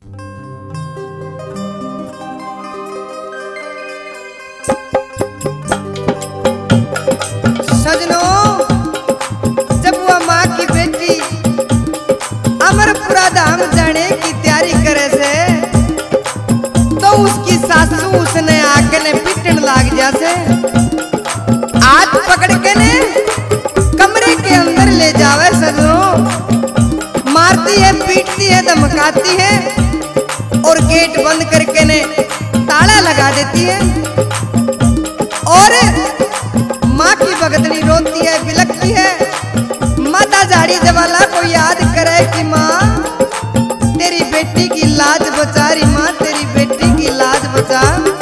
सजनों, जब वह माँ की बेटी अमरपुरा धाम जाने की तैयारी करे से तो उसकी सासू उसने आके ने पिटन लाग जा से हाथ पकड़ के ने कमरे के अंदर ले जावे। सजनों, मारती है, पीटती है, धमकाती है और गेट बंद करके ने ताला लगा देती है। और माँ की भगतनी रोती है, बिलखती है। माता झाड़ी जवाला को याद करे कि माँ तेरी बेटी की लाज बचा रही, माँ तेरी बेटी की लाज बचा।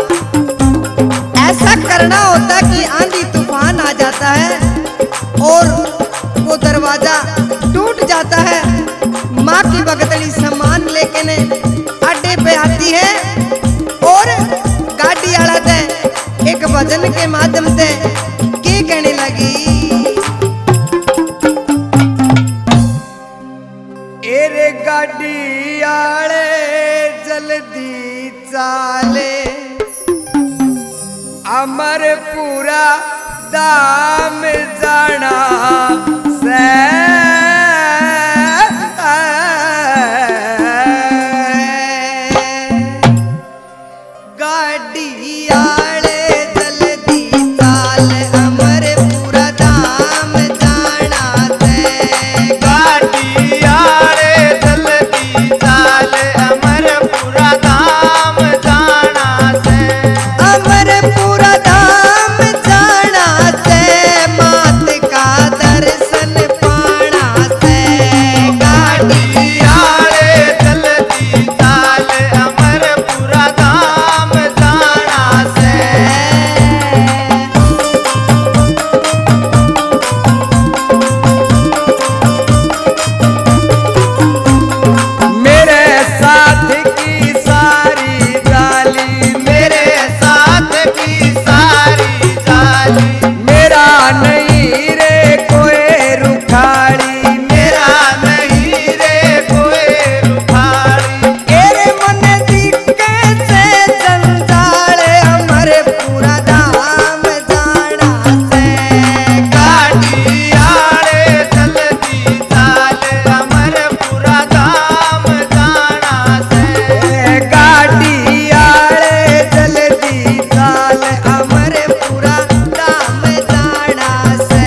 ऐसा करना होता कि आंधी तूफान आ जाता है और वो दरवाजा टूट जाता है। माँ की भगतनी सामान लेके ने अड्डे पे आती है और गाड़ी आला दे एक भजन के माध्यम से के कहने लगी, एरे गाड़ी आले जल्दी चाले अमरपुरा धाम जाना से। गाड़ी आले जल्दी चाल अमरपुरा धाम जाना से। गाड़ी आले जल्दी चाल अमरपुरा धाम जाना से। अमरपुरा धाम जाना से, मात का दर्शन पाना से। गाड़ी आले जल्दी चाल अमरपुरा धाम जाना से। मेरे साथ की सारी जाली, मेरे साथ की सारी जाली, मेरा नहीं रे कोई रुखाड़ी। मेरा नहीं रे कोई रुखाड़ी। एरे मन दिखे से जंजाल अमरपुरा धाम जाना से। गाड़ी आले जल्दी चाल अमरपुरा धाम जाना से। गाड़ी आले जल्दी चाल अमरपुरा धाम जाना से।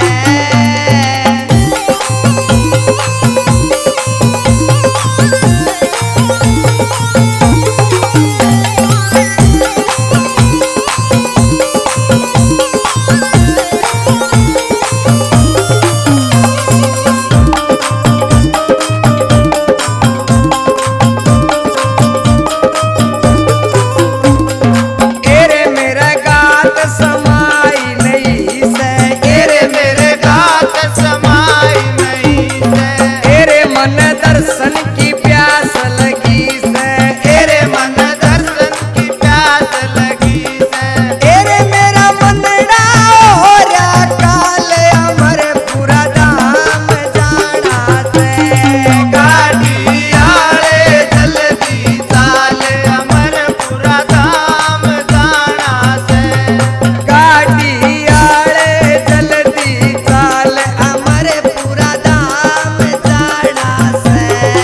एरे मेरा गात समाई नहीं से, तेरे मेरे गात समाई नहीं से। एरे मन दर्शन की प्यास लगी से। तेरे मन दर्शन की प्यास लगी से। एरे मेरा मनड़ा हो रहा काल अमरपुरा धाम जाना से। गाड़ी आले जल्दी चाल अमरपुरा धाम जाना से। गाड़ी आले जल्दी चाल अमरपुरा धाम जाना से।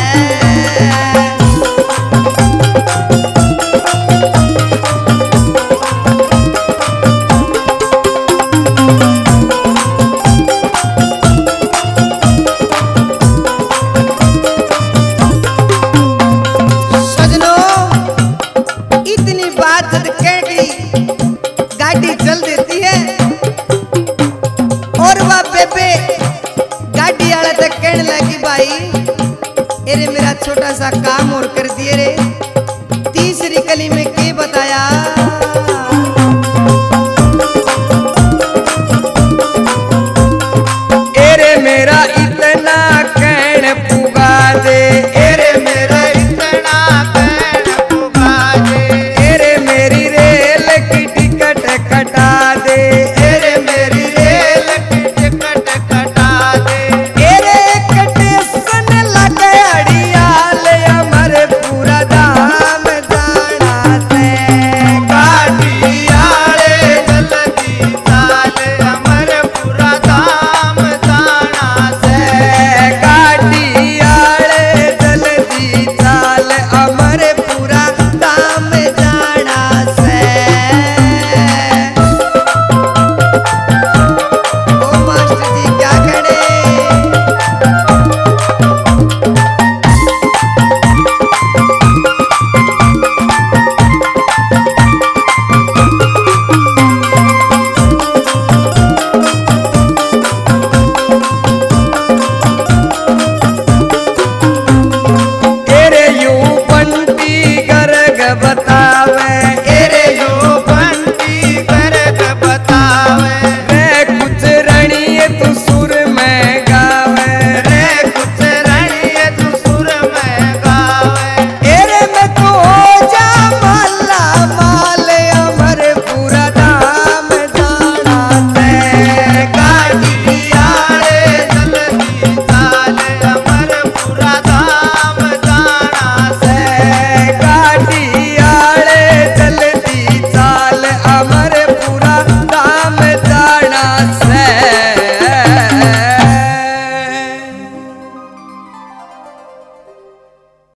सजनों, इतनी बात जब कह गई गाड़ी चल देती है और वह बेबे गाड़ी वाला तक कहने लगी, भाई अरे मेरा छोटा सा काम और कर दिए रे।